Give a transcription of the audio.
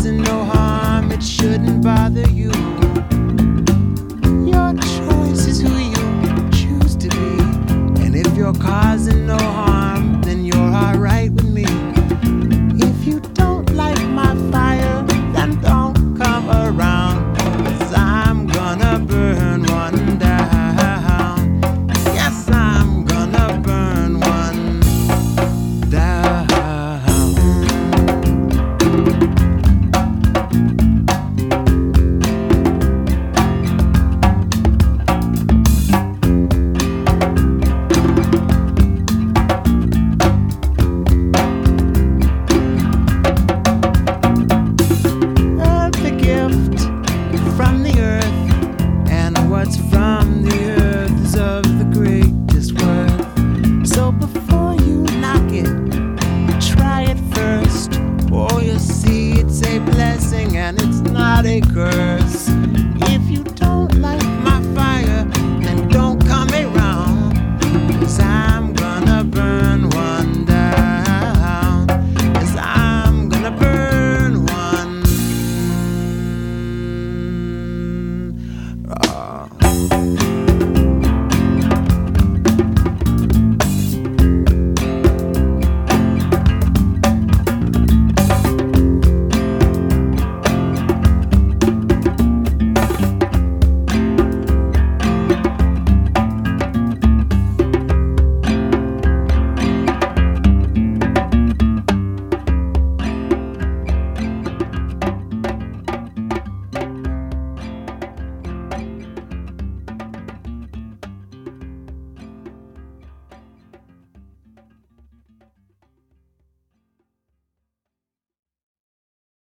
causing no harm, it shouldn't bother you. Your choice is who you choose to be. And if you're causing no harm, then you're alright with me. If you don't like my fire, then don't come around, 'cause I'm gonna burn one down. Yes, I'm gonna burn one down. From the earth, and what's from the earth is of the greatest worth. So before you knock it, try it first. Oh, you see, it's a blessing and it's not a curse.